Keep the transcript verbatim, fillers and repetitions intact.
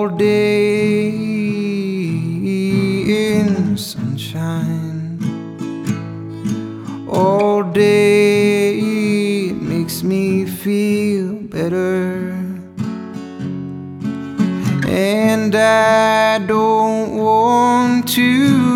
all day in the sunshine. All day it makes me feel better, and I don't want to